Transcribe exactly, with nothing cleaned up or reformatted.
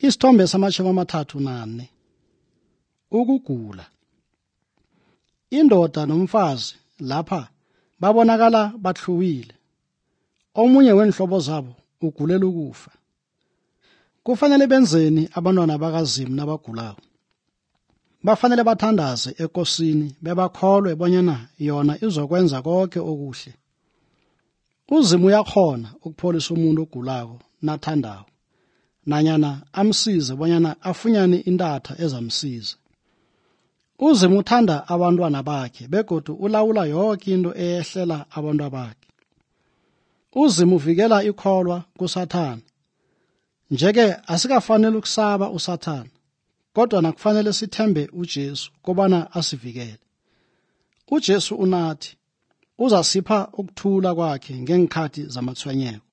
Isithombe samashumi amathathu nane. Ukugula. Indoda nomfazi lapha babonakala bahluwile. Omunye wenhlobo zabo ugulela ukufa. Kufanele benzeni abantwana bakaZimu nabagulayo? Bafanele bathandaze eNkosini bebakholwe bonyana yona izokwenza konke okuhle. UZimu uyakhona ukupholisa umuntu ogulako nathandayo, nanyana amsize bonyana afunyane intatha ezamsiza. UZimu uthanda abantwana bakhe begodu ulawula yonke into eyehlela abantwana bakhe. UZimu uvikela ikholwa kuSathane. Njeke asikafanele ukusaba uSathane, kodwa nakufanele sithembe uJesu kobana asivikele. uJesu unathi uzasipha ukuthula kwakhe ngengikhathi zamathwenyeko.